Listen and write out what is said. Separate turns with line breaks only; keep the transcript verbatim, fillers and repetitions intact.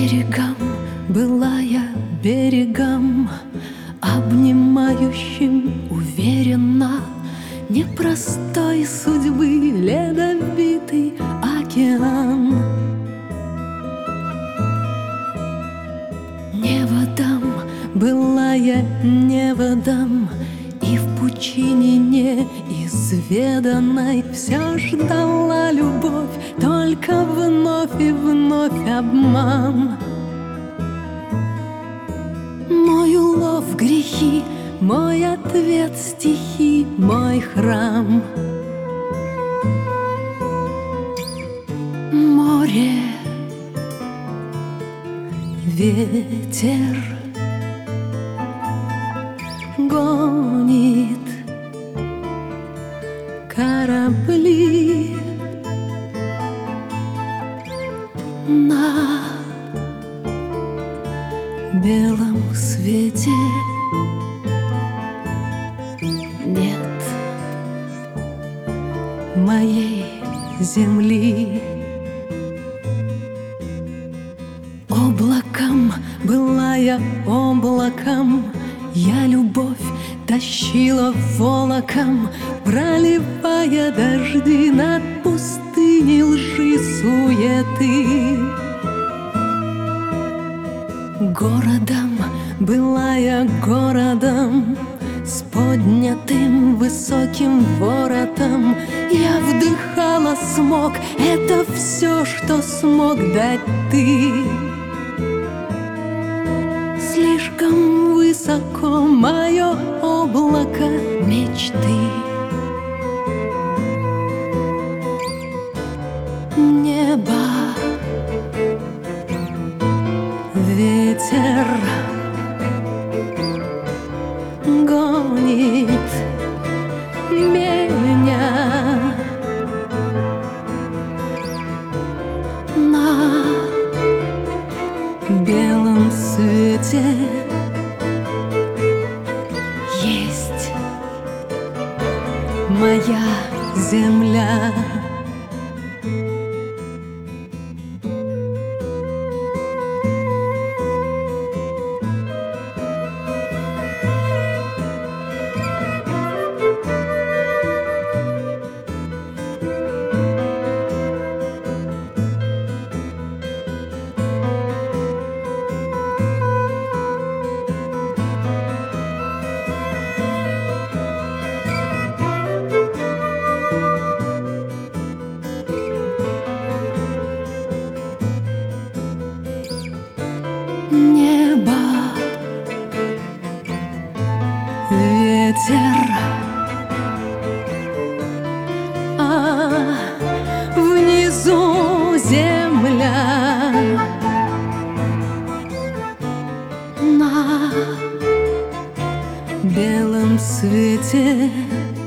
Берегом была я, берегом, обнимающим уверенно непростой судьбы ледовитый океан. Неводом была я, неводом, и в пучине неизведанной все ждала любовь, только вновь и вновь обман. Мой улов — грехи, мой ответ — стихи, мой храм. Море, ветер гонит корабли на белом свете. Нет моей земли. Облаком была я, облаком, я любовь тащила волоком, проливая дожди над пустыней лжи, суеты. Городом была я, городом, с поднятым высоким воротом. Я вдыхала смог, это все, что смог дать ты. Слишком высоко мое облако мечты. Небо, ветер гонит меня на белом свете. Есть моя земля. Небо, ветер, а внизу земля. На белом свете